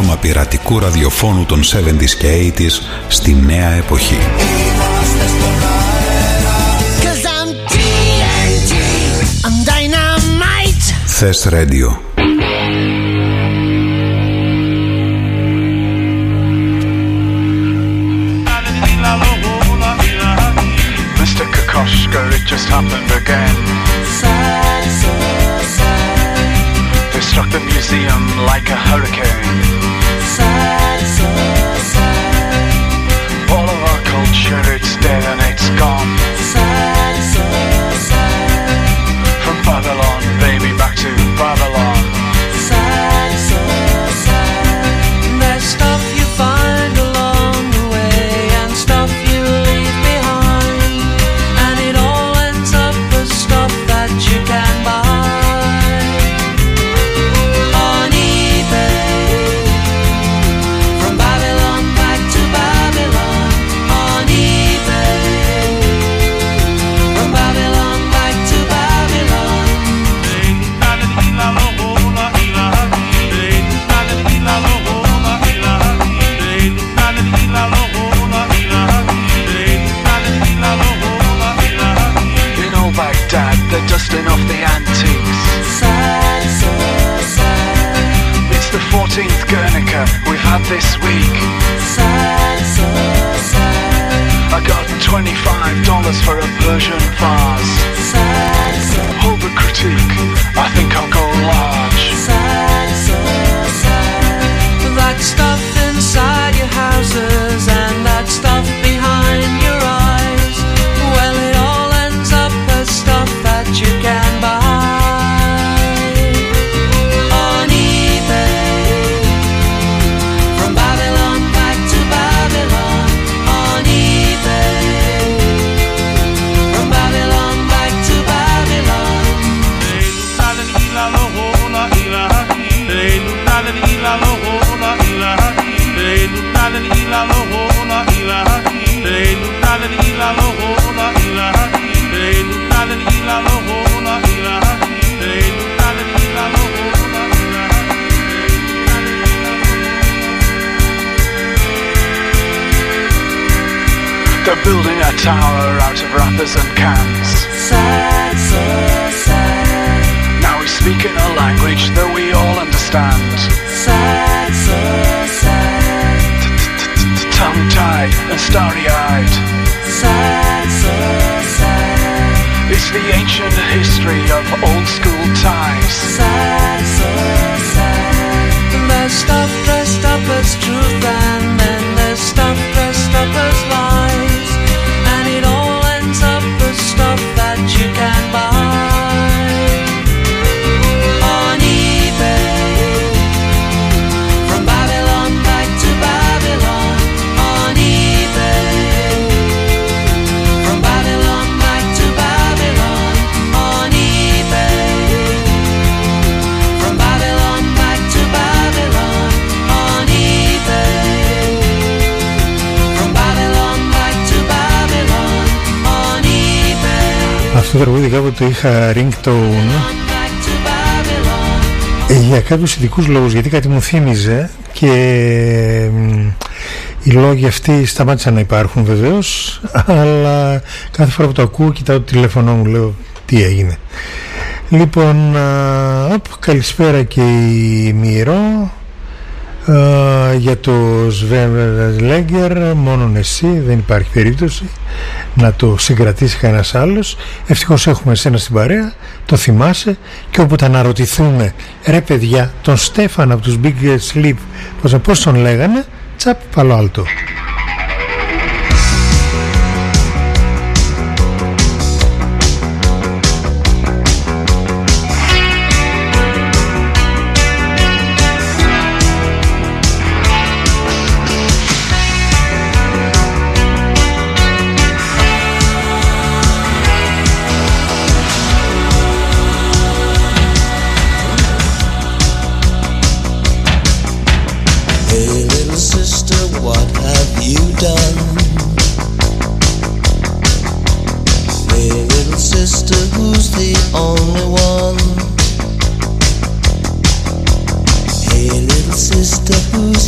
άρωμα πειρατικού ραδιοφώνου των 70s και 80s στη νέα εποχή. Θες Radio. Mr. Kokoschka, it just happened again. Sad, so sad. They struck the museum like a hurricane. Sad, so sad. All of our culture, it's dead and it's gone. Sad, so sad. From Babylon, baby, back to Babylon. Sad, so sad. There's stuff you find along the way and stuff you leave behind, and it all ends up as stuff that you can buy on eBay. From Babylon back to Babylon on eBay. From Babylon back to Babylon. In old Baghdad, they're dusting off the antiques. Sad, so sad. It's the 14th Guernica we've had this week. Sad, so sad. I got $25 for a Persian vase. Sad, so Hold the critique, I think I'll go large. sad, so sad. That stuff inside your houses and that stuff behind your eyes, well, it all ends up as stuff that you can buy on eBay. From Babylon back to Babylon on eBay. From Babylon back to Babylon. They're building a tower out of wrappers and cans. Sad, so sad. Now we speak in a language that we all understand. Sad, so sad. Tongue-tied and starry-eyed. Sad, so sad. It's the ancient history of old school ties. Sad, so sad. There's stuff dressed up as truth and then there's stuff dressed up as lies, and it all ends up as stuff that you can buy on eBay. From Babylon back to Babylon on eBay. From Babylon back to Babylon on eBay. From Babylon back to Babylon on eBay. From Babylon back to Babylon on eBay. Αυτό το τραγούδι κάποτε είχα ringtone Back to Babylon. για κάποιους ειδικούς λόγους, γιατί κάτι μου θύμιζε και οι λόγοι αυτοί σταμάτησαν να υπάρχουν βεβαίως, αλλά κάθε φορά που το ακούω κοιτάω το τηλέφωνο μου, λέω τι έγινε. Λοιπόν, καλησπέρα και η Μύρο. Για το Sven Λέγκερ, μόνον εσύ, δεν υπάρχει περίπτωση να το συγκρατήσει κανένας άλλος. Ευτυχώς έχουμε εσένα στην παρέα, το θυμάσαι, και όποτε αναρωτηθούμε, ρε παιδιά, τον Στέφαν από τους Big Sleep, πώς τον λέγανε, τσαπ, Παλό Άλτο. Who's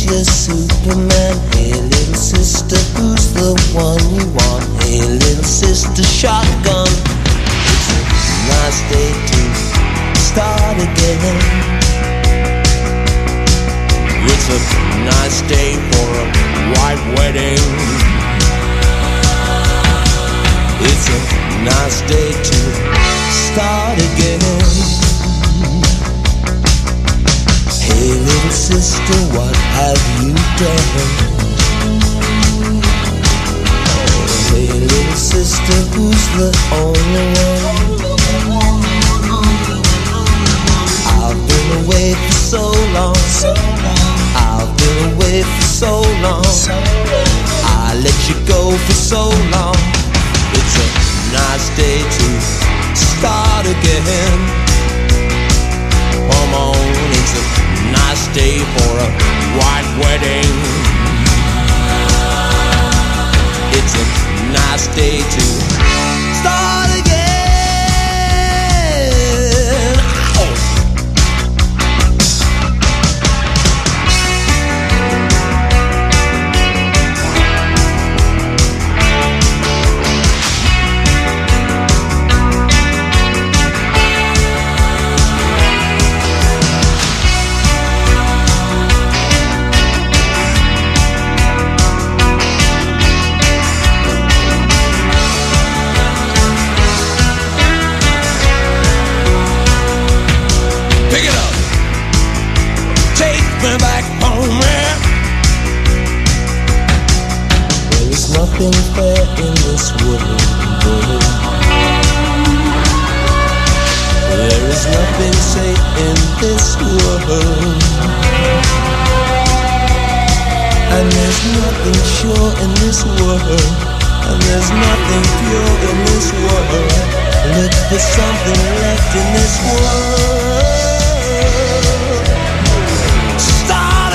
Superman? Hey little sister, who's the one you want? Hey little sister, shotgun. It's a nice day to start again. It's a nice day for a white wedding. It's a nice day to start again. Hey little sister, what have you done? Oh, hey little sister, who's the only one? I've been away for so long. I've been away for so long. I let you go for so long. It's a nice day to start again. Come on, it's a nice day for a white wedding. It's a nice day to start again. Nothing fair in this world. There is nothing safe in this world. And there's nothing sure in this world. And there's nothing pure in this world. Look for something left in this world. Start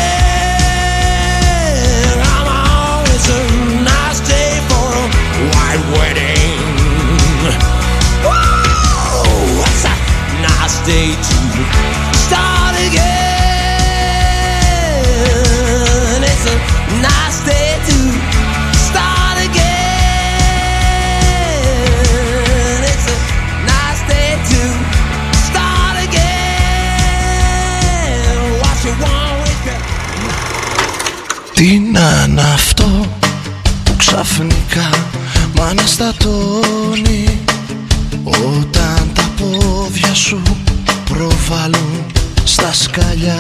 again. I'm always a white wedding. Whoa, it's a nice day to start again. It's a nice day to start again. It's a nice day to start again. What you want with me? Τι να είναι αυτό που ξαφνικά μ' αναστατώνει όταν τα πόδια σου προβάλλουν στα σκαλιά.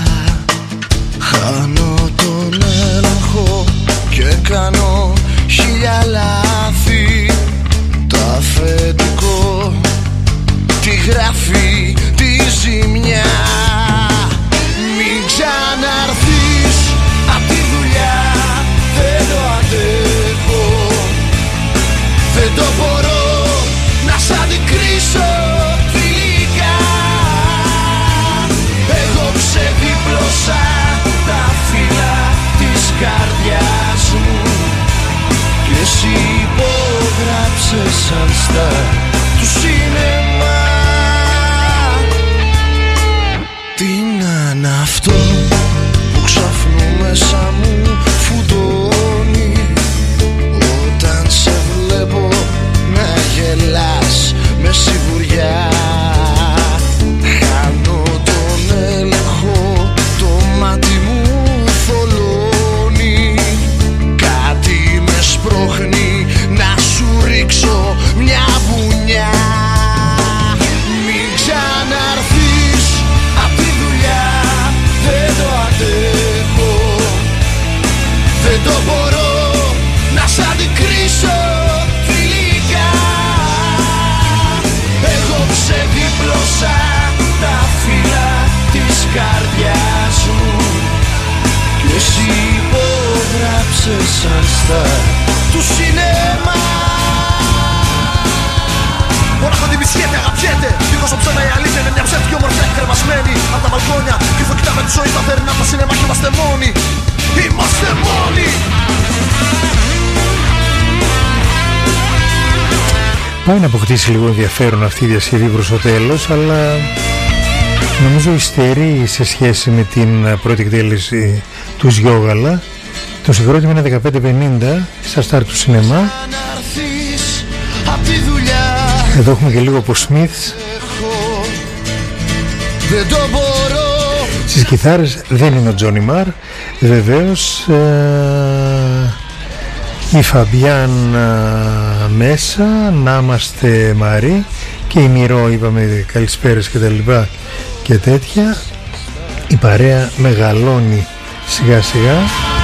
Χάνω τον έλεγχο και κάνω χίλια λάθη. Το αφεντικό τη γράφει τη ζημιά. Μην ξαναρθείς απ' τη δουλειά, δεν το αντέχω. Δεν το μπορώ να σ' αντικρίσω φιλικά. Εγώ ξεδίπλωσα τα φύλλα της καρδιάς μου και εσύ υπόγραψες σαν στάρ του σινεμά. Τι να είναι αυτό που ξαφνού μέσα μου φουντώνει όταν σε βλέπω να γελάς με σιγουριά. Χάνω τον έλεγχο, το μάτι μου θολώνει. Κάτι με σπρώχνει να σου ρίξω μια βουνιά. Μην ξαναρθείς απ' τη δουλειά, δεν το αντέχω. Δεν το μπορώ να σ' αντικρίσω φιλικά. Εγώ ξεδίπλωσα τα φύλλα της καρδιάς μου και εσύ υπόγραψες σαν στάρ του σινεμά. Μονάχο την πισιέται, αγαπιέται. Δίχως οψένα η αλήθεια είναι μια ψεύτικη ομορφιά κρεμασμένη απ' τα μπαλκόνια. Και ήρθω κοιτάμε τη ζωή σταθερή απ' τα σινεμά και είμαστε μόνοι. Είμαστε μόνοι. Πάει να αποκτήσει λίγο ενδιαφέρον αυτή η διασκευή προς το τέλος, αλλά Νομίζω υστερεί σε σχέση με την πρώτη εκτέλεση του Σιόγαλα. Το συγκρότημα είναι 1550 στα στάρ του σινεμά. Εδώ έχουμε και λίγο από Smiths. Στις κιθάρες δεν είναι ο Τζόνι Μαρ. Βεβαίως η Φαμπιάν μέσα, να είμαστε Μαρή και η Μυρό, είπαμε καλησπέρες και τα λοιπά και τέτοια. Η παρέα μεγαλώνει σιγά σιγά.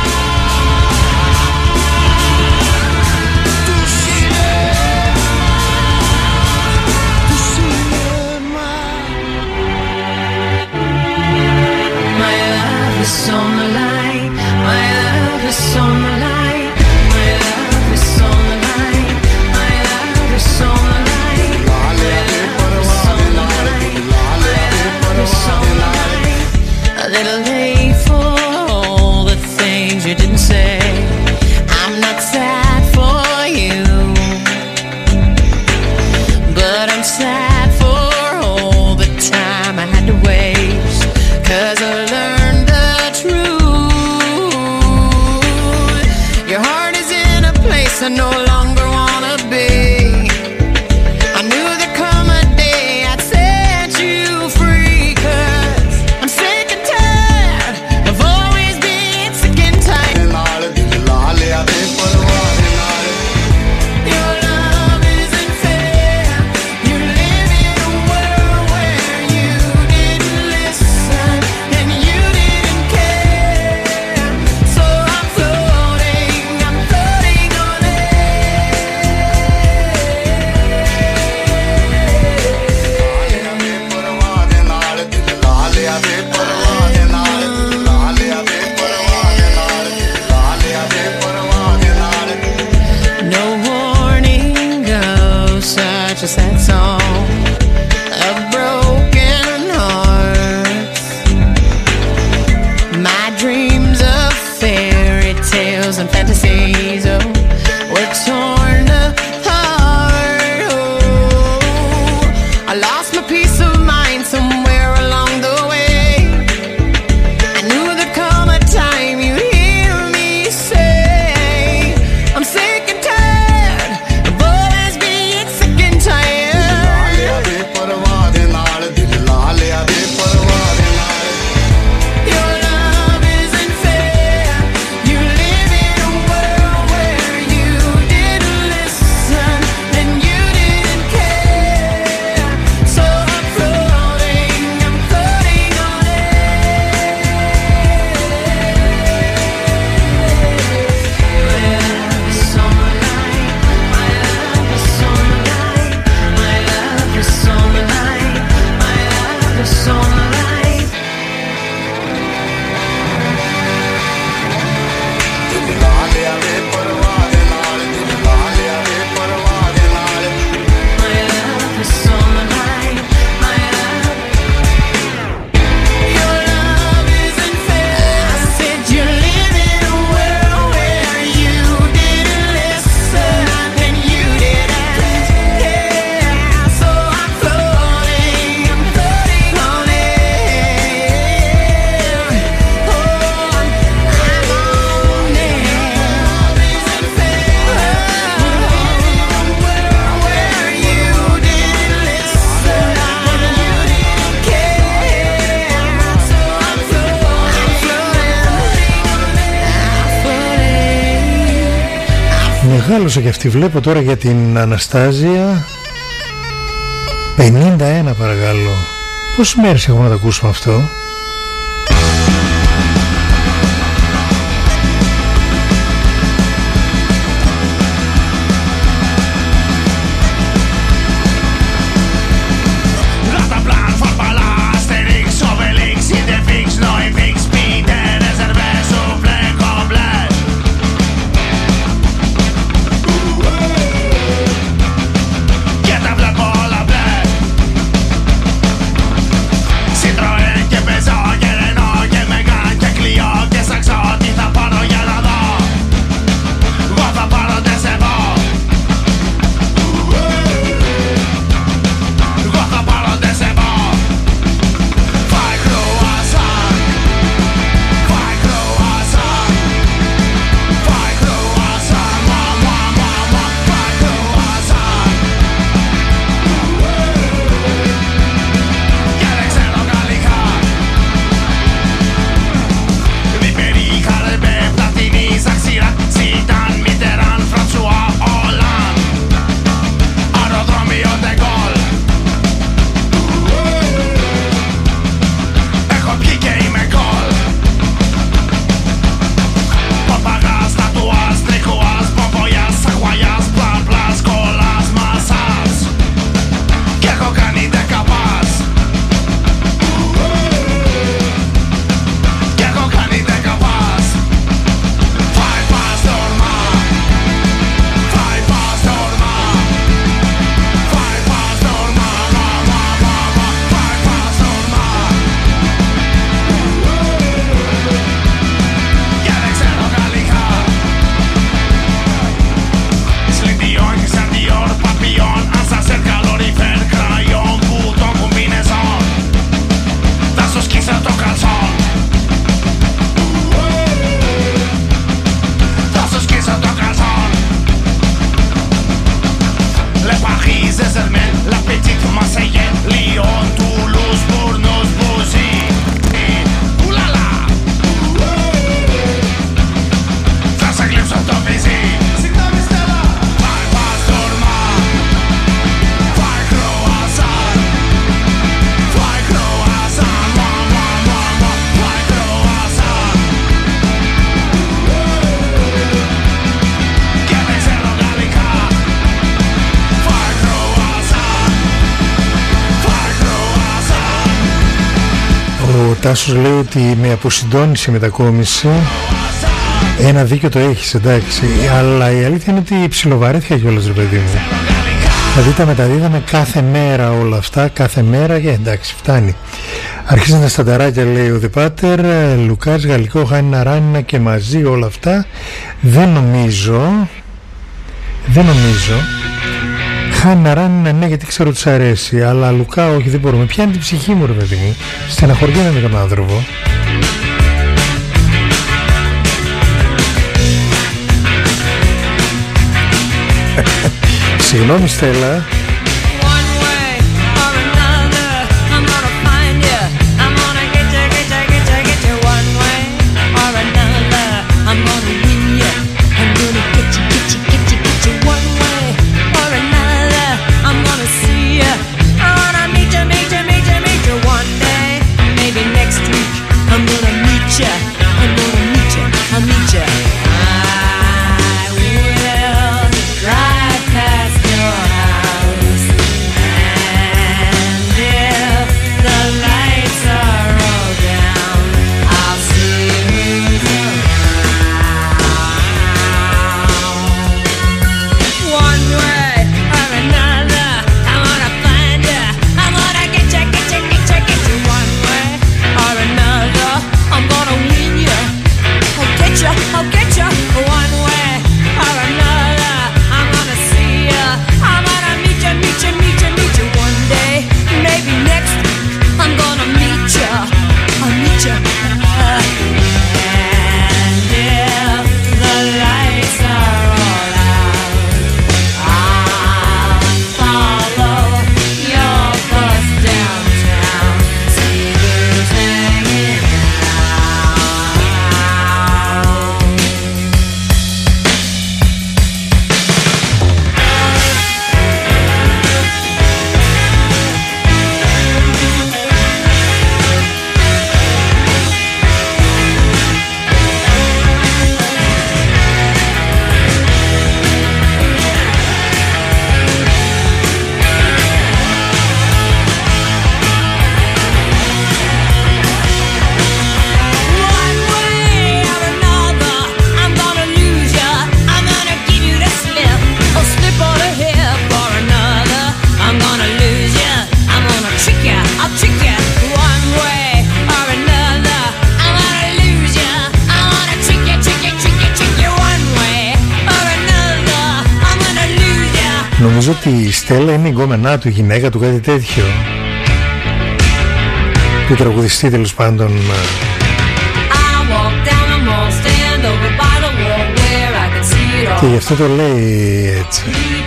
Μεγάλωσε και αυτή. Βλέπω τώρα για την Αναστάζια 51 παρακαλώ. Πόσες μέρες έχουμε να το ακούσουμε αυτό? Citroën que pesa Τάσος λέει ότι με αποσυντώνησε η μετακόμιση. Ένα δίκιο το έχεις, εντάξει, αλλά η αλήθεια είναι ότι ψιλοβαρέθηκα κιόλας, ρε παιδί μου. Δηλαδή τα μεταδίδαμε κάθε μέρα όλα αυτά, κάθε μέρα, και εντάξει, φτάνει. Αρχίζουν τα στανταράκια, λέει ο Δεπάτερ, Λουκάς, Γαλλικό, Χάνινα, Ράνινα και μαζί όλα αυτά. Δεν νομίζω. Χάνινα, Ράνινα, ναι, γιατί ξέρω ότι σ' αρέσει, αλλά Λουκά όχι, δεν μπορούμε. Πιάνει την ψυχή μου, ρε παιδί μου. Στεναχωριέμαι με τον άνθρωπο. Συγγνώμη, Στέλλα. Νομίζω ότι η Στέλλα είναι η γκόμενά του, η γυναίκα του, κάτι τέτοιο. Του τραγουδιστή, τέλος πάντων. Και γι' αυτό το λέει έτσι.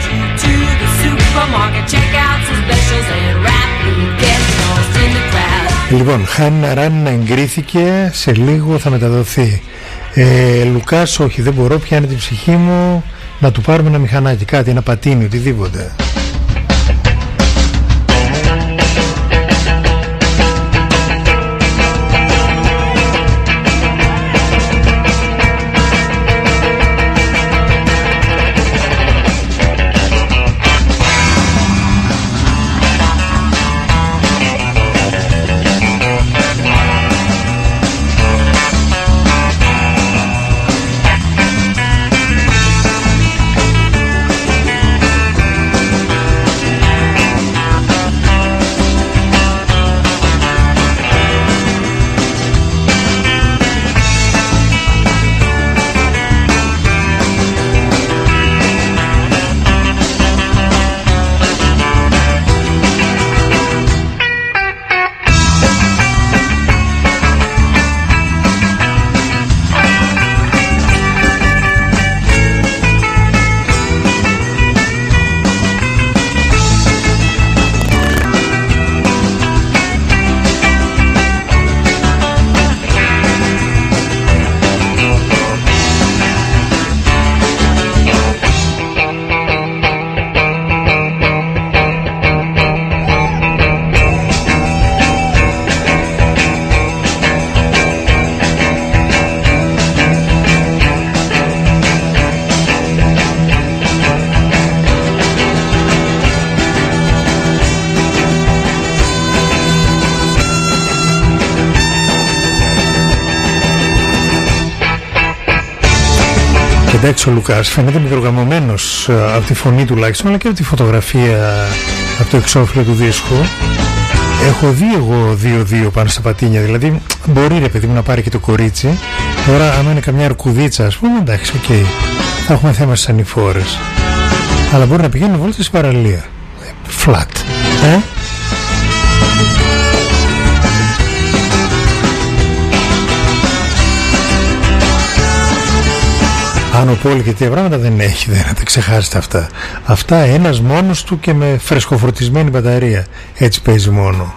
Λοιπόν, Χάνινα Ράνινα εγκρίθηκε, σε λίγο θα μεταδοθεί. Λουκάς, όχι, δεν μπορώ, πιάνει την ψυχή μου. Να του πάρουμε ένα μηχανάκι, κάτι, ένα πατίνι, οτιδήποτε. Και εντάξει, ο Λουκάς φαίνεται μικρογαμωμένος από τη φωνή τουλάχιστον, αλλά και από τη φωτογραφία, από το εξώφυλλο του δίσκου. Έχω δει εγώ 2-2 πάνω στα πατίνια, δηλαδή μπορεί ρε παιδί μου να πάρει και το κορίτσι. Τώρα άμα είναι καμιά αρκουδίτσα ας πούμε, εντάξει, οκ, θα έχουμε θέμα στις ανηφόρες. Αλλά μπορεί να πηγαίνουν βόλτα στην παραλία. Flat. Άνω πόλη και τέτοια πράγματα δεν έχει, δεν θα τα ξεχάσετε αυτά. Αυτά ένας μόνος του και με φρεσκοφορτισμένη μπαταρία. Έτσι παίζει μόνο.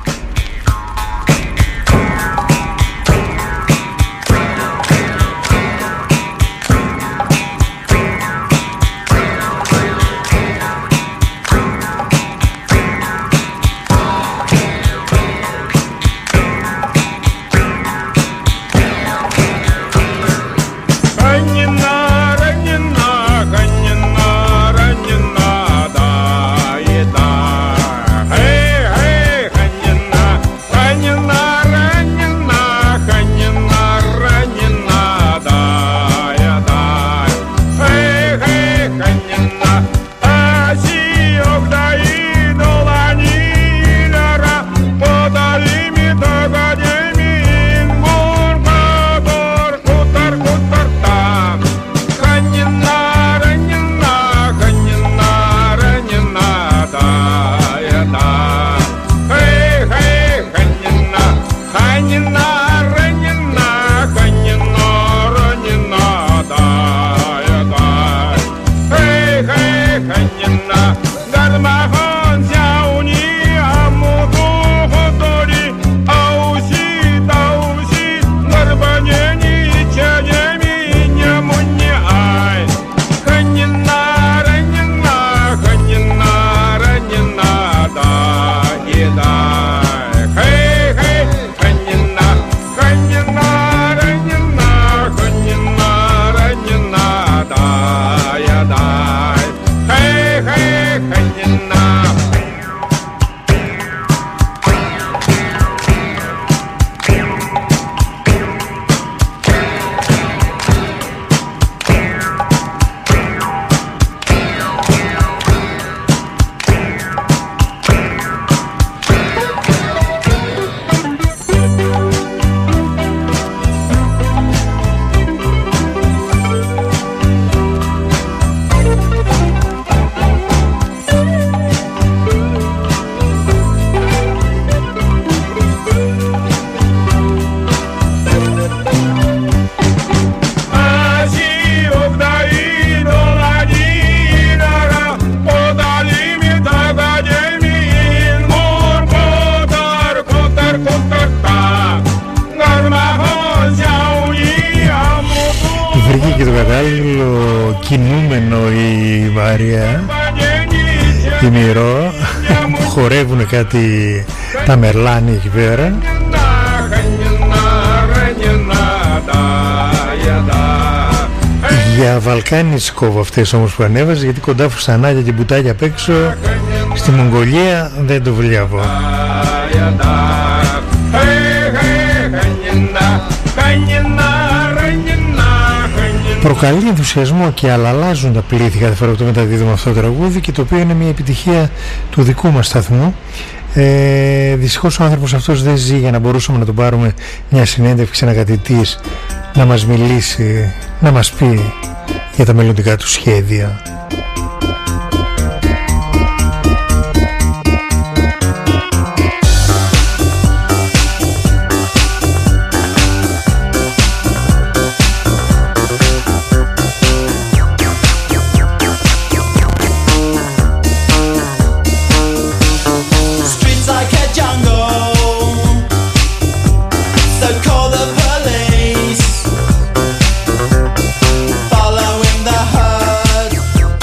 Χορεύουν κάτι τα μερλάνι εκεί πέρα. Για βαλκάνισκο αυτές όμως που ανέβαζε, γιατί κοντά φουστανάκια και μπουτάκια απ' έξω στη Μογγολία δεν το βλέπω. Προκαλεί ενθουσιασμό και αλλάζουν τα πλήθη κάθε φορά που το μεταδίδουμε αυτό το τραγούδι, και το οποίο είναι μια επιτυχία του δικού μας σταθμού. Δυστυχώς ο άνθρωπος αυτός δεν ζει για να μπορούσαμε να τον πάρουμε μια συνέντευξη ανακατητής, να μας μιλήσει, να μας πει για τα μελλοντικά του σχέδια. Following the herd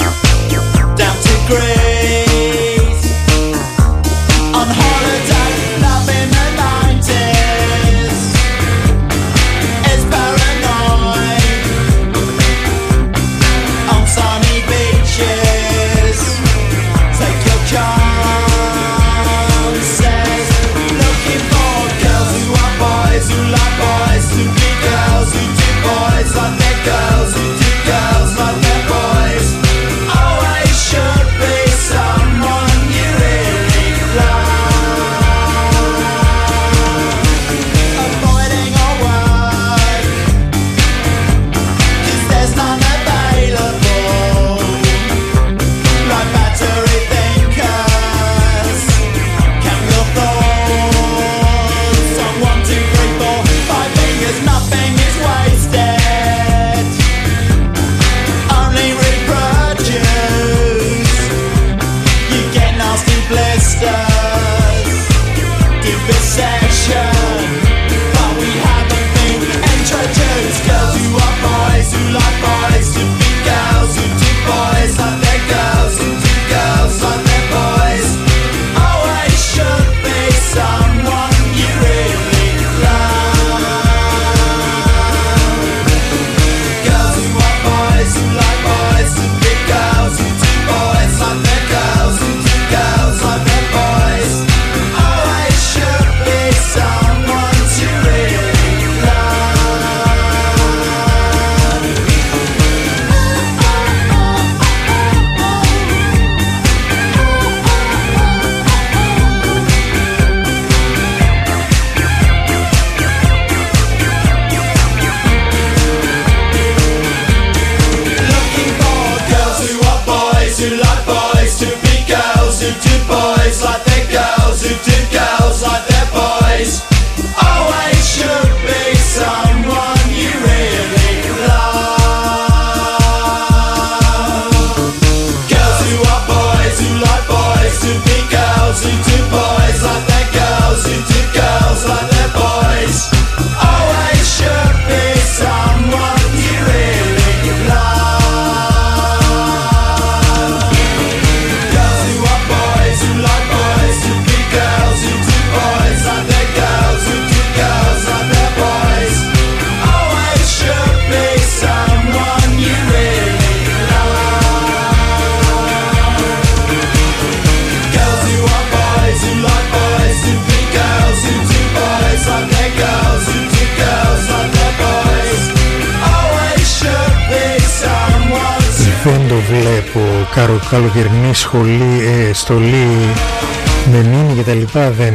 βλέπω καλοκαιρινή στολή με μήνυ και τα λοιπά, δεν...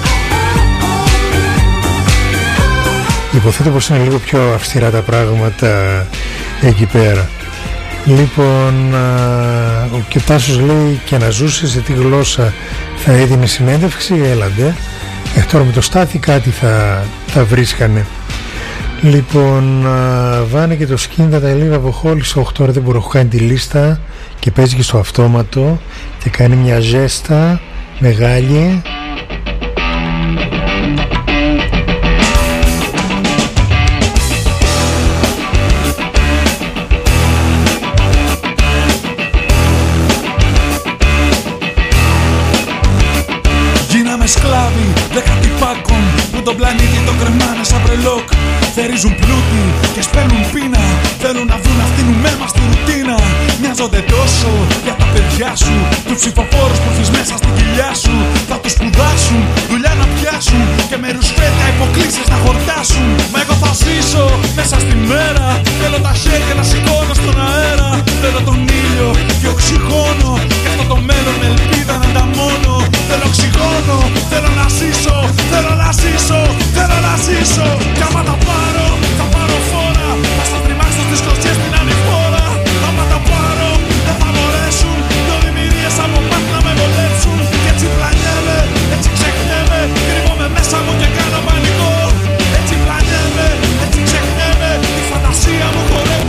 Υποθέτω πως είναι λίγο πιο αυστηρά τα πράγματα εκεί πέρα. Λοιπόν, και ο Τάσος λέει, και να ζούσε σε τι γλώσσα θα έδινε συνέντευξη, έλαντε. Τώρα με το Στάθη κάτι θα βρίσκανε. Λοιπόν, Βάνε και το Σκίντα τα λίγο από χόλης 8 ώρα, δεν μπορώ, έχω κάνει τη λίστα και παίζει και στο αυτόματο και κάνει μια ζέστα μεγάλη. Γίναμε σκλάβοι 10 τυπάκων που τον πλανήτη τον κρεμάνε σαν μπρελόκ. Θερίζουν πλούτη και σπέρνουν πείνα. Θέλουν να βρουν αυτήν ουμέν μας τη ρουτίνα. Μοιάζονται τόσο για τα παιδιά σου, τους ψηφοφόρους που έχεις μέσα στην κοιλιά σου. Θα τους σπουδάσουν, δουλειά να πιάσουν και με ρουσφέτια υποκλήσεις να χορτάσουν. Μα εγώ θα ζήσω μέσα στη μέρα. Θέλω τα χέρια να σηκώνω στον αέρα. Θέλω τον ήλιο και οξυγόνο και αυτό το μέλλον με ελπίδα να ανταμώνω. Θέλω οξυγόνο, θέλω να ζήσω, θέλω να ζήσω, θέλω να ζήσω. Κι άμα τα πάρω, θα πάρω φόρα. Θα στα τριμάξω στις κλωτσιές στην ανηφόρα. Άμα τα πάρω, δεν θα μπορέσουν δυο δημιουργίες από μάτια να με βολέψουν. Κι έτσι πλανιέμαι, έτσι ξεχνιέμαι. Κρύβομαι μέσα μου και κάνω πανικό. Έτσι πλανιέμαι, έτσι ξεχνιέμαι. Η φαντασία μου χορεύει.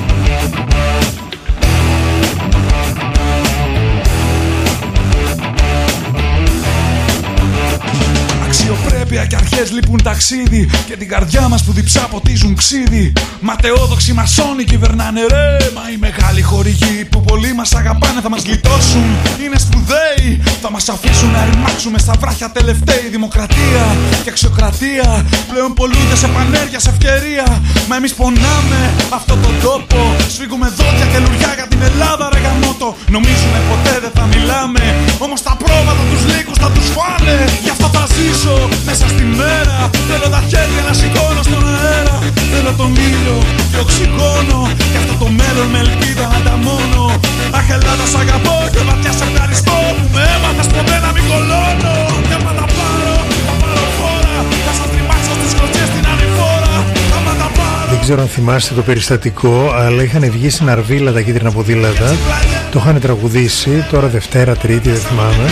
Αξιοπρέπεια και αρχές λείπουν ταξίδι και την καρδιά μας που διψά ποτίζουν ξύδι. Ματαιόδοξοι μασόνοι κυβερνάνε ρε. Μα οι μεγάλοι χορηγοί που πολλοί μας αγαπάνε θα μας γλιτώσουν. Είναι σπουδαίοι, θα μας αφήσουν να ρημάξουμε στα βράχια τελευταίοι. Δημοκρατία και αξιοκρατία πλέον πολλούνται σε πανέργεια, σε ευκαιρία. Μα εμείς πονάμε αυτόν τον τόπο. Σφίγγουμε δόντια και λουριά για την Ελλάδα ρε γαμότο. Νομίζουμε ποτέ δεν θα μιλάμε, όμως τα πρόβατα τους λύκους θα τους φάνε. Γι' αυτό θα ζήσω μέσα στη μέρα. Θέλω τα χέρια να σηκώνω στον αέρα. Θέλω τον ήλιο και οξυγόνο και αυτό το μέλλον με ελπίδα να ανταμώνω. Αχ Ελλάδα σ' αγαπώ και βαθιά σε ευχαριστώ που με έμαθες ποτέ να μην κολώνω. Και άμα τα πάρω, θα πάρω φόρα. Θα σας τριμάξω στις κλωτσιές στην ανηφόρα. Άμα τα πάρω. Δεν ξέρω αν θυμάστε το περιστατικό, αλλά είχαν βγει στην Αρβίλα τα κίτρινα ποδήλατα. Το είχαν τραγουδήσει τώρα Δευτέρα, Τρίτη, δεν θυμάμαι.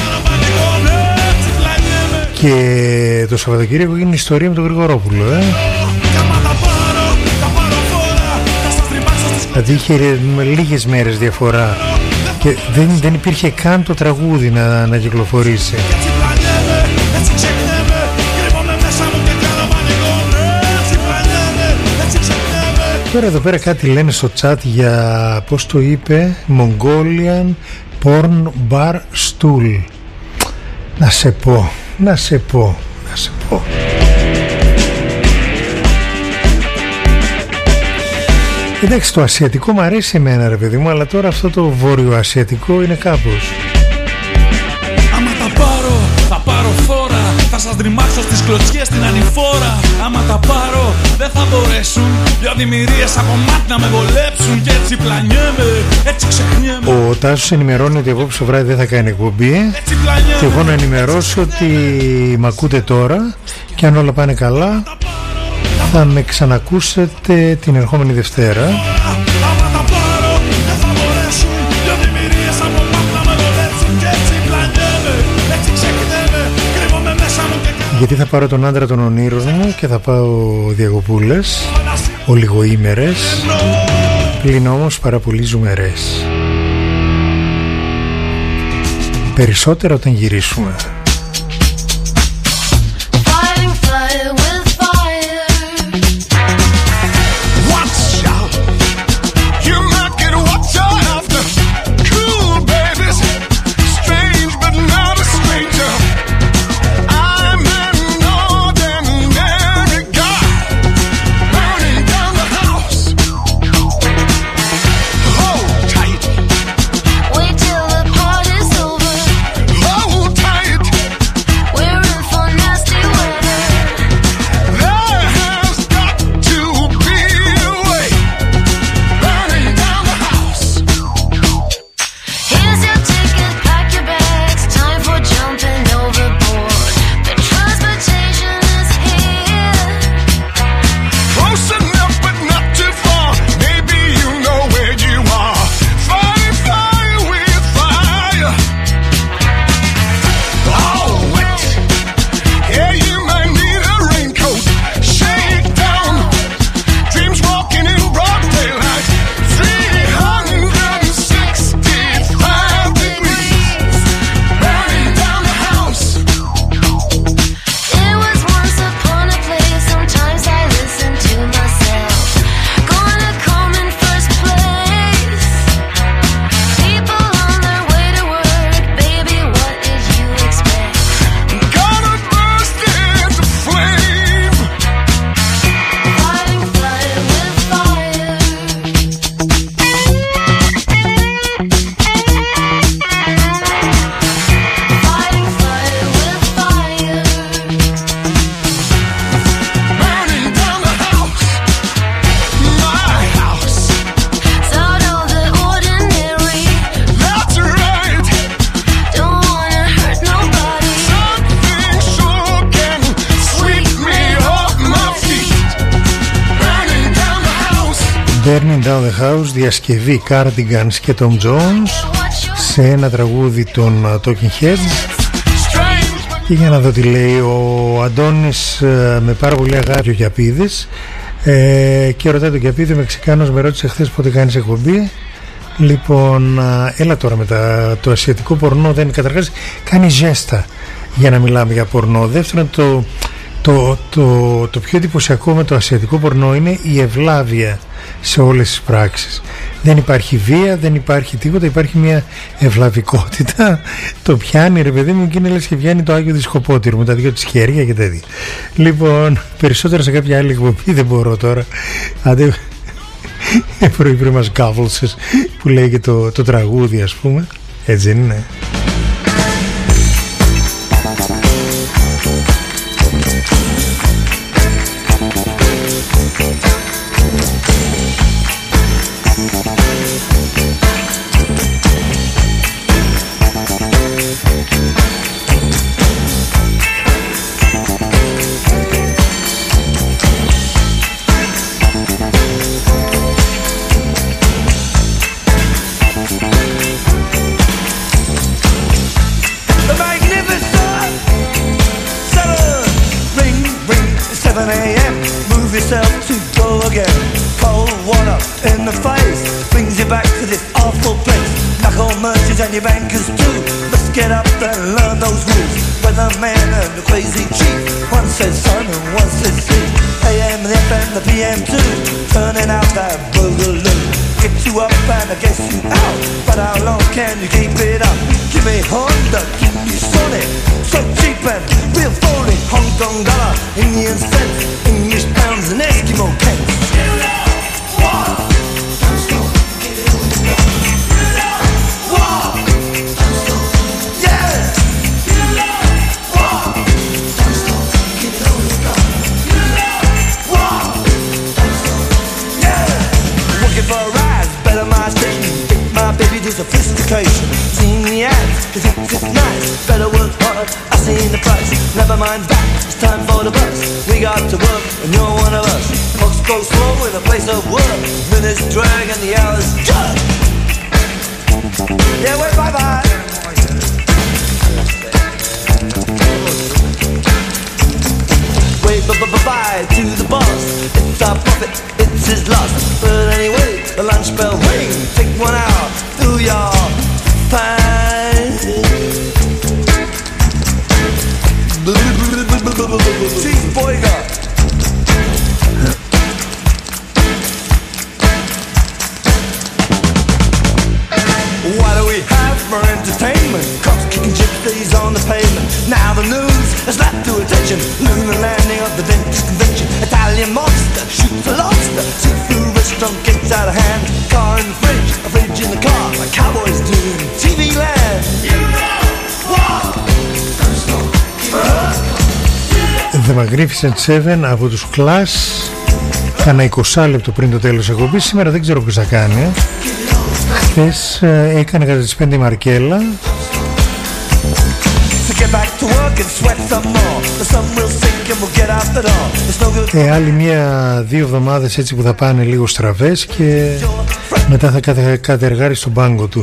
Και το Σαββατοκύριακο έγινε η ιστορία με τον Γρηγορόπουλο, Δηλαδή είχε με λίγες μέρες διαφορά και δεν υπήρχε καν το τραγούδι να κυκλοφορήσει. Τώρα εδώ πέρα κάτι λένε στο chat για, πώς το είπε, Mongolian Porn Bar Stool. Να σε πω. Εντάξει, το ασιατικό μου αρέσει εμένα ρε παιδί μου, αλλά τώρα αυτό το βόρειο-ασιατικό είναι κάπως. Άμα τα πάρω, θα πάρω φόρα. Θα σας τριμάξω στις κλωτσιές στην ανηφόρα. Άμα τα πάρω, δεν θα μπορέσουν δυο δημιουργίες από μάτια να με βολέψουν. Και έτσι πλανιέμαι, έτσι ξεχνιέμαι. Ο Τάσος ενημερώνει ότι απόψε το βράδυ δεν θα κάνει εκπομπή. Και εγώ να ενημερώσω ότι μ' ακούτε τώρα και αν όλα πάνε καλά θα με ξανακούσετε την ερχόμενη Δευτέρα. Γιατί θα πάρω τον άντρα των ονείρων μου και θα πάω διακοπούλες, ολιγοήμερες, πλην όμως πάρα πολύ ζουμερές. Περισσότερα όταν γυρίσουμε. Wait till the party's over. Hold tight. Burning Down the House, διασκευή Cardigans και Tom Jones σε ένα τραγούδι των Talking Heads. Και για να δω τι λέει ο Αντώνης, με πάρα πολύ αγάπη ο Κιαπίδης, και ρωτάει τον Κιαπίδη, ο Μεξικάνος, με ρώτησε χθες πότε κάνεις εκπομπή. Λοιπόν, έλα τώρα με το ασιατικό πορνό, δεν καταρχάς κάνει ζέστα για να μιλάμε για πορνό. Δεύτερον, το πιο εντυπωσιακό με το ασιατικό πορνό είναι η ευλάβεια σε όλες τις πράξεις. Δεν υπάρχει βία, δεν υπάρχει τίποτα, υπάρχει μια ευλαβικότητα. Το πιάνει, ρε παιδί μου, και είναι λες και πιάνει το Άγιο Δισκοπότηρο με τα δυο της χέρια και τέτοια. Λοιπόν, περισσότερα σε κάποια άλλη εκπομπή δεν μπορώ τώρα. Άντε, πρωί μας κάβολσες που λέει και το τραγούδι, ας πούμε. Έτσι δεν είναι? And your bankers too must get up and learn those rules. Weatherman and the crazy chief, one says sun and one says sleep. AM, the FM, the PM too, turning out that boogaloo. Get you up and I guess you out, but how long can you keep it up? Give me Honda, give me Sonic, so cheap and real phony. Hong Kong dollar, Indian cents, English pounds and Eskimo pence. Sophistication, seen the ads, they think it's nice. Better work hard, I seen the price. Never mind that, it's time for the bus. We got to work, and you're one of us. Clocks go slow in a place of work. Minutes drag and the hours jug. Yeah, wait, bye-bye. Wait, bye-bye to the boss. It's our profit, it's his loss. But anyway, the lunch bell ring. Take 1 hour, do your fine. Cheese boy got. What do we have for entertainment? Cops kicking gypsies on the pavement. Now the news has lapped to attention. Lunar landing of the dentist convention. Italian monster shoots a lobster. Seafood restaurant gets out of hand. Car in the fridge, a fridge in the car. Like cowboys do in TV land. You know what? The Magnificent Seven από τους Clash. Κάνα 20 λεπτό πριν το τέλος εκπομπής. Σήμερα δεν ξέρω ποιος θα κάνει. Χθες έκανε κατά τις 5 η Μαρκέλα. Άλλη μία-δύο εβδομάδες έτσι που θα πάνε λίγο στραβές και μετά θα κατεργάρει στον πάγκο του.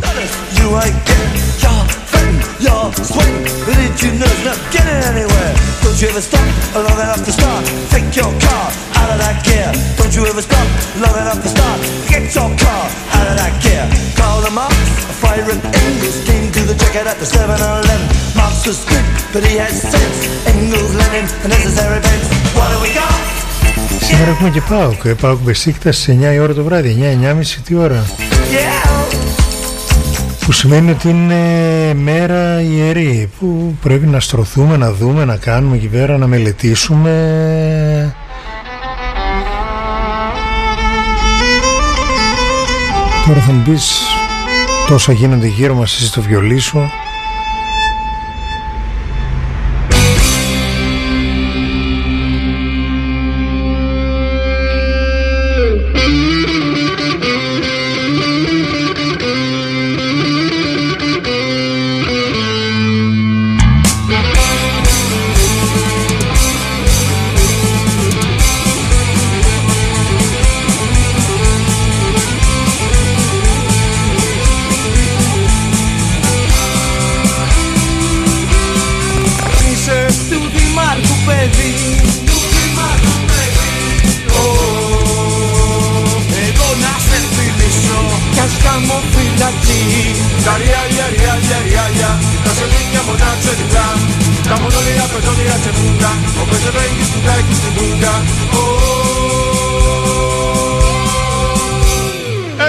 At the 7-Eleven, Marx was good, but he had sense. Engels, Lenin, and necessary bends. What do we got? Σήμερα έχουμε και ΠΑΟΚ. ΠΑΟΚ Μπεσίκτας στις 9 η ώρα το βράδυ. 9-9.30 τι ώρα? Yeah. Που σημαίνει ότι είναι μέρα ιερή, που πρέπει να στρωθούμε, να δούμε, να κάνουμε εκεί πέρα, να μελετήσουμε. Τώρα θα μου πεις, τόσα γίνονται γύρω μας, εσύ στο βιολί σου.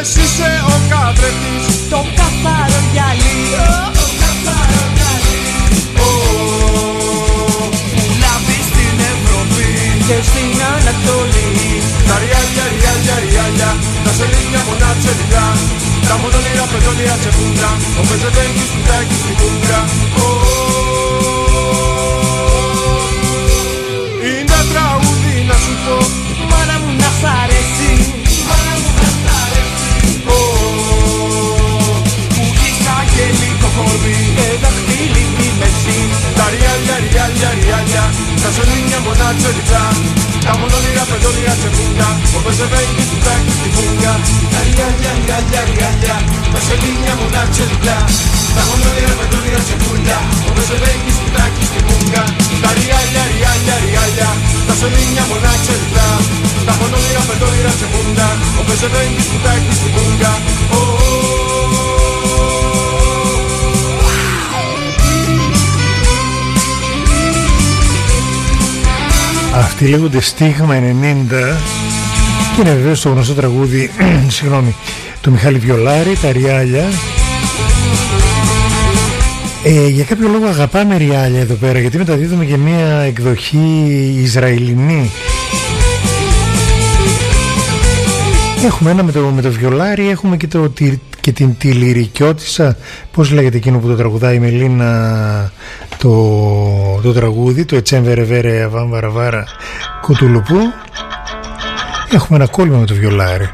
εσύ είσαι ο καθρέφτης, το καθαρό γυαλί, που λάβει στην Ευρώπη και στην Ανατολή. Τα ριάλια, τα σελίδια μονάτσελικά, τα μονόλια πετρόλια τσεπούντρα, ο Πεζεβέγγις κουτάκι στην κούγκρα. Είναι τραγούδι να σου πω, μάνα μου να σ' αρέσει, που είσαι αγγελικό χορδί και δαχτυλί τη μέση. Τα ριάλια, τα σελίδια μονάτσελικά, τα μονόλια πετρόλια τσεπούντρα, ο Πεζεβέγγις κουτάκι στην κούγκρα. Τα ριάλια, τα σελίδια μονάτσελικά, τα μονόλια πετρόλια τσεπούντρα, ο Πεζεβέγγις κουτάκι στην κούγκρα. Τα ριάλια, τα σελίδια μονάτσελικά, τα μονόλια πετρόλια τσεπούντρα, ο Πεζεβέγγις κουτάκι στην κούγκρα. Αυτοί λέγονται Στίγμα 90 και είναι βεβαίως το γνωστό τραγούδι του Μιχάλη Βιολάρη, τα Ριάλια. Για κάποιο λόγο αγαπάμε Ριάλια εδώ πέρα, γιατί μεταδίδουμε και μια εκδοχή Ισραηλινή. Έχουμε ένα με το Βιολάρη, έχουμε και την Τηλιρικιώτισσα, πώς λέγεται εκείνο που το τραγουδάει η Μελίνα, το τραγούδι, το Ετσέμβερε Βέρε Αβάμ Βαραβάρα Κουτουλουπού. Έχουμε ένα κόλλημα με το Βιολάρη.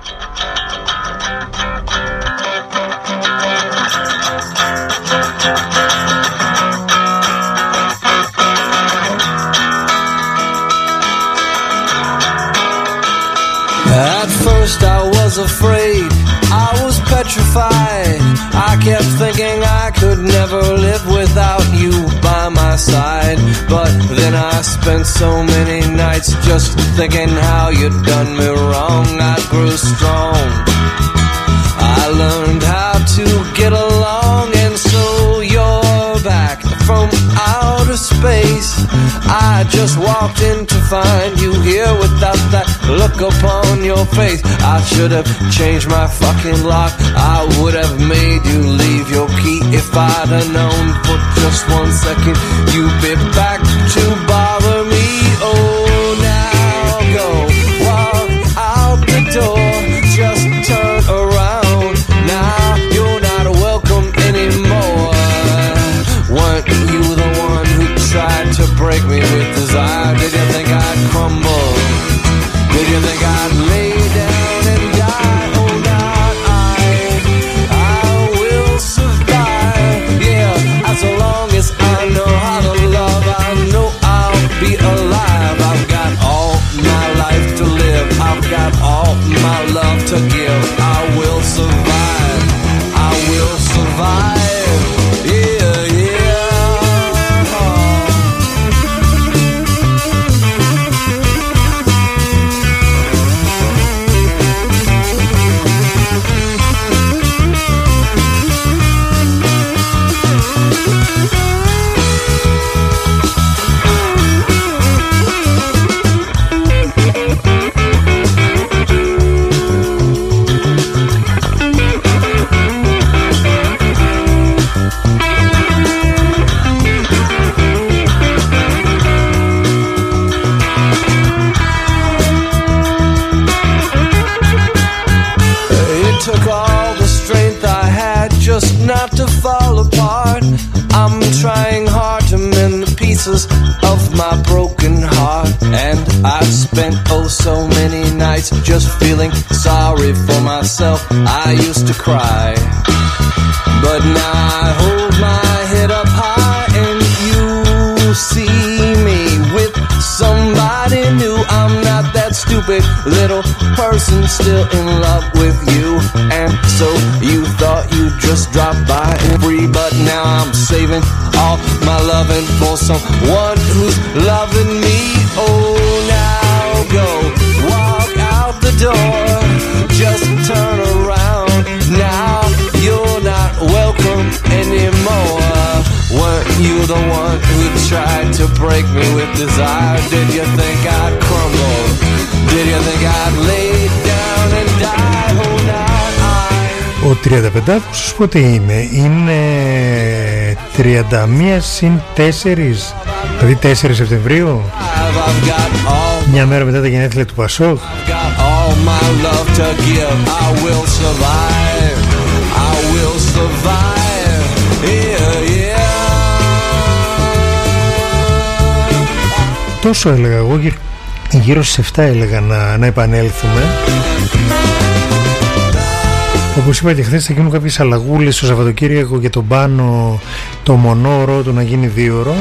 At first I was afraid, I was petrified. I kept thinking I could never live without you by my side. But then I spent so many nights just thinking how you'd done me wrong. I grew strong, I learned how to get along, and so you're back from outer space. I just walked in to find you here without that look upon your face. I should have changed my fucking lock, I would have made you leave your key. If I'd have known for just 1 second you'd be back to bother me. Oh, now go, walk out the door, just turn around. Now you're not welcome anymore. Weren't you the one who tried to break me with desire? Did you think I'd crumble? Did you think I'd lay down and die? Oh, not I will survive. Yeah, as long as I know how to love, I know I'll be alive. I've got all my life to live, I've got all my love to give. I will survive, I will survive. Yeah, yeah. Took all the strength I had just not to fall apart. I'm trying hard to mend the pieces of my broken heart. And I've spent oh so many nights just feeling sorry for myself. I used to cry, but now I hold my head up high and you see me with somebody new. I'm not that stupid little person still in love with you. And so you thought you'd just drop by and free, but now I'm saving all my loving for someone who's loving me. Oh, now go, walk out the door, just turn around. Now you're not welcome anymore. Weren't you the one who tried to break me with desire? Did you think I'd crumble? Did you think I'd lay down and die? Oh, not I 35ους πότε είναι? Είναι 31 συν 4, δηλαδή 4 Σεπτεμβρίου, μια μέρα μετά τα γενέθλια του Πασόκ. Τόσο έλεγα εγώ, γύρω στις 7 έλεγα να επανέλθουμε. Όπως είπα και χθες, θα γίνουν κάποιες αλλαγούλες στο Σαββατοκύριακο για τον Πάνο, το μονόωρο του να γίνει 2ωρο.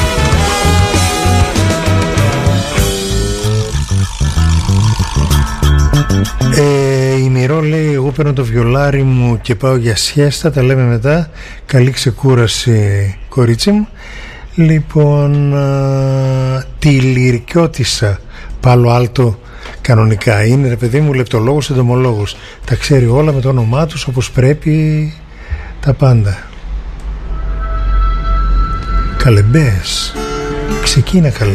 Η Μυρό λέει: εγώ παίρνω το βιολάρι μου και πάω για σιέστα, τα λέμε μετά. Καλή ξεκούραση, κορίτσι μου. Λοιπόν, τη Λυρικιώτισσα Πάλο Άλτο κανονικά είναι, ρε παιδί μου, λεπτολόγος, εντομολόγος. Τα ξέρει όλα με το όνομά τους, όπως πρέπει, τα πάντα. Καλεμπές, ξεκίνα καλέ.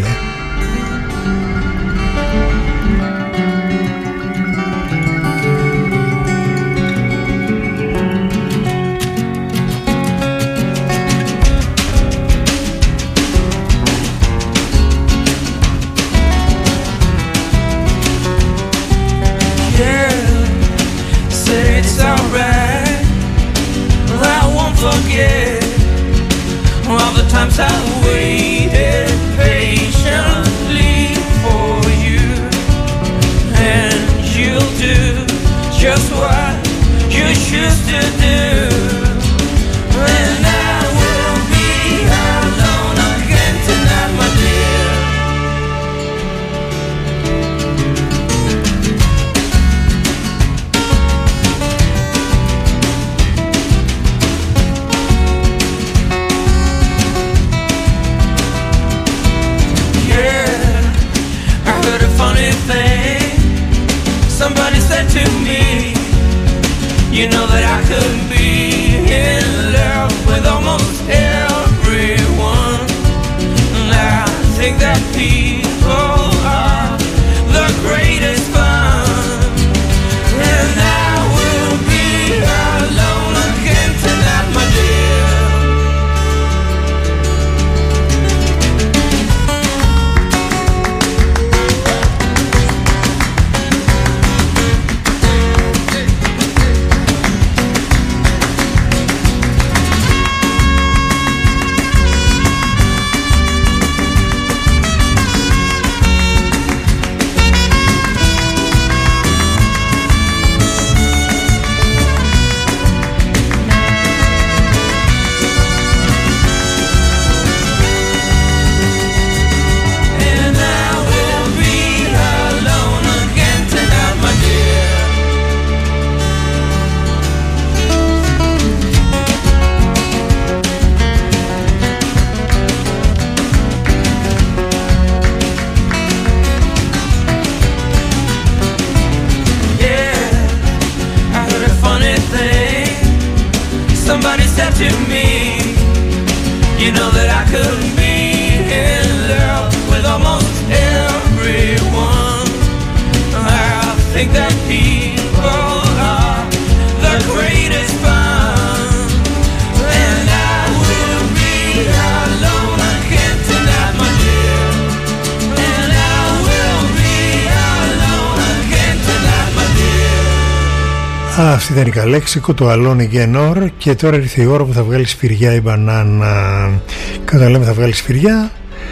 Αυτή ήταν η Καλέξικο, το Alone Again Or. Και τώρα ήρθε η ώρα που θα βγάλει σφυριά η μπανάνα. Και όταν λέμε θα βγάλει σφυριά,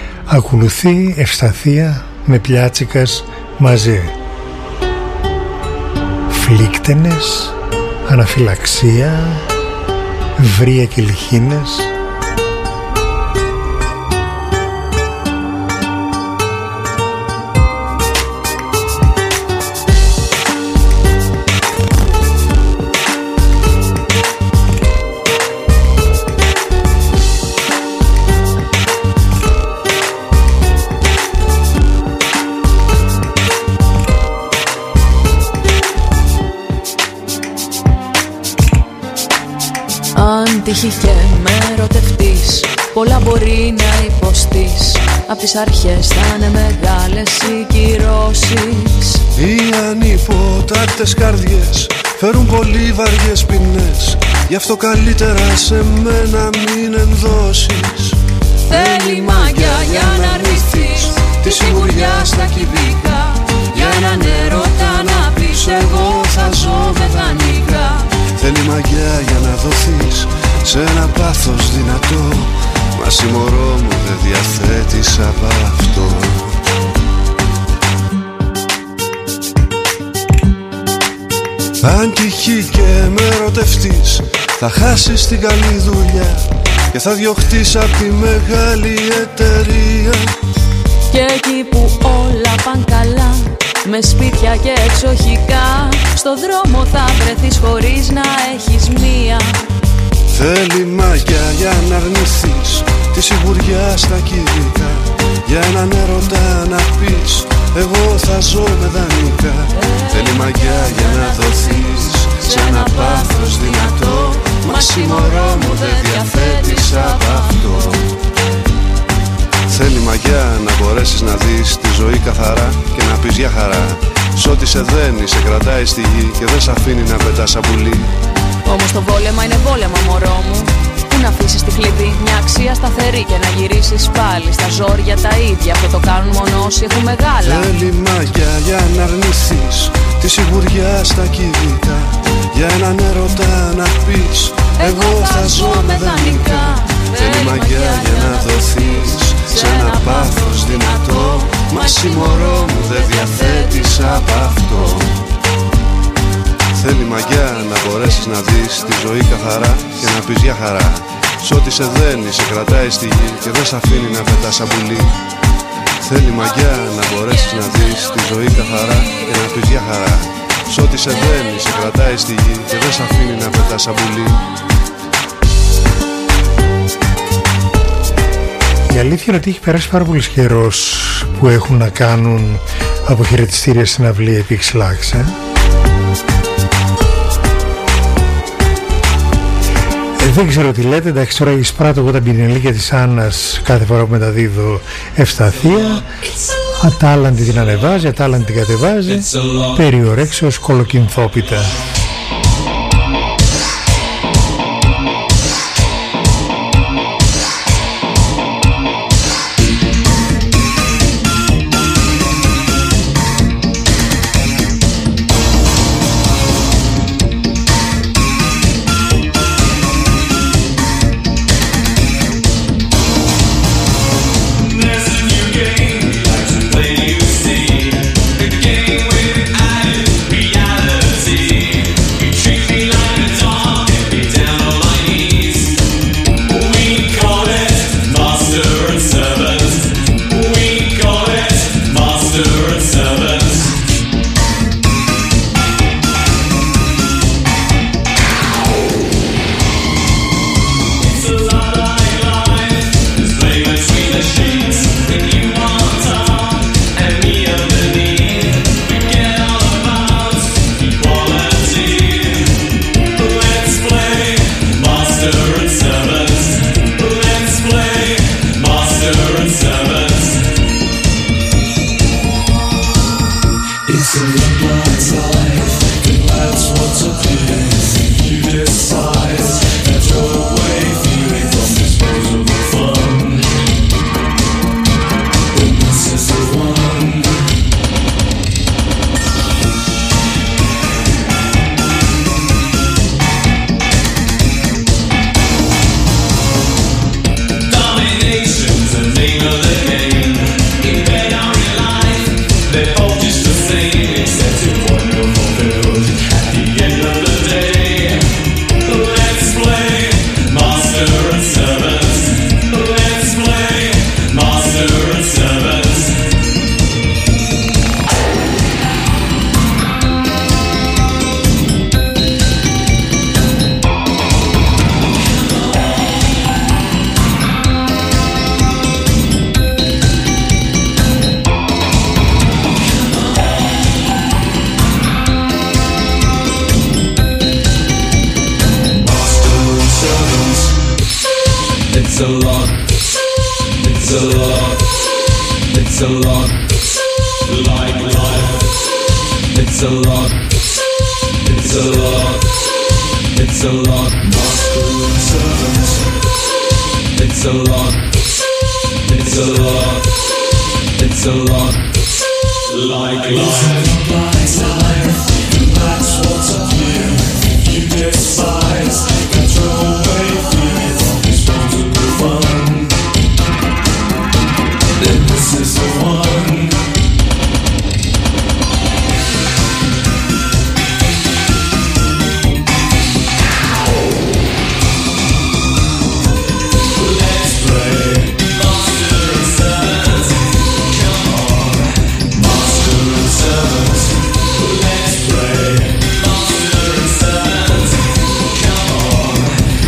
ακολουθεί ευσταθία με πιάτσικας μαζί. Φλίκτενες, αναφυλαξία, βρία και λιχίνες. Τύχει και με ερωτευτείς, πολλά μπορεί να υποστείς. Απ' τις αρχές θα είναι μεγάλες οι κυρώσεις. Οι ανυποτάκτες καρδιές φέρουν πολύ βαριές ποινές. Γι' αυτό καλύτερα σε μένα μην ενδώσεις. Θέλει μαγιά για να αρνηθείς τη σιγουριά στα κυβικά. Για έναν έρωτα να πεις εγώ θα ζω με δανεικά. Θέλει μαγιά για να δοθείς σε ένα πάθος δυνατό. Μα συμμορώ μου δεν διαθέτεις απ' αυτό. Αν τυχεί και με ερωτευτείς, θα χάσεις την καλή δουλειά και θα διωχτείς απ' τη μεγάλη εταιρεία. Και εκεί που όλα παν καλά, με σπίτια και εξοχικά, στο δρόμο θα βρεθείς χωρίς να έχεις μία. Θέλει μαγιά για να αρνηθείς τη σιγουριά στα κυβικά. Για έναν έρωτα να πεις εγώ θα ζω με δανεικά. Θέλει μαγιά για να δοθείς σε ένα πάθος δυνατό. Μα συμμορώ μου δεν διαθέτεις απ' αυτό. Θέλει μαγιά να μπορέσεις να δεις τη ζωή καθαρά και να πεις για χαρά. Σ' ό,τι σε δένει, σε κρατάει στη γη και δεν σ' αφήνει να πετάς σαν πουλί. Όμως το βόλεμα είναι βόλεμα μωρό μου. Πού να αφήσεις τη κλειδί, μια αξία σταθερή και να γυρίσεις πάλι στα ζόρια τα ίδια. Αυτό το κάνουν μόνο όσοι έχουν μεγάλα. Θέλει μαγιά για να αρνηθείς τη σιγουριά στα κυβικά. Για έναν έρωτα να πεις εγώ θα ζω με δανεικά. Θέλει μαγιά για να δοθείς σε ένα πάθος δυνατό. Μα συμμορώ μου δεν διαθέτεις απ' αυτό. Θέλει μαγιά να μπορέσεις να δεις τη ζωή καθαρά και να πεις για χαρά. Σ' ό,τι σε δένει, σε κρατάει στη γη και δεν σ' αφήνει να πετάς σαν πουλί. Θέλει μαγιά να μπορέσεις να δεις τη ζωή καθαρά και να πεις για χαρά. Σ' ό,τι σε δένει, σε κρατάει στη γη και δεν σ' αφήνει να πετάς σαν πουλί. Η αλήθεια είναι ότι έχει περάσει πάρα πολύ καιρός που έχουν να κάνουν αποχαιρετιστήρια στην αυλή επί Xlax, Δεν ξέρω τι λέτε, εντάξει, τώρα εισπράττω εγώ τα πινελίκια της Άννας κάθε φορά που μεταδίδω ευσταθία. Ατάλλαντη την ανεβάζει, ατάλλαντη την κατεβάζει, περιορέξεως κολοκυνθόπιτα. It's a lot It's a lot. It's a lot. It's a lot. It's a lot. It's a lot. Like life.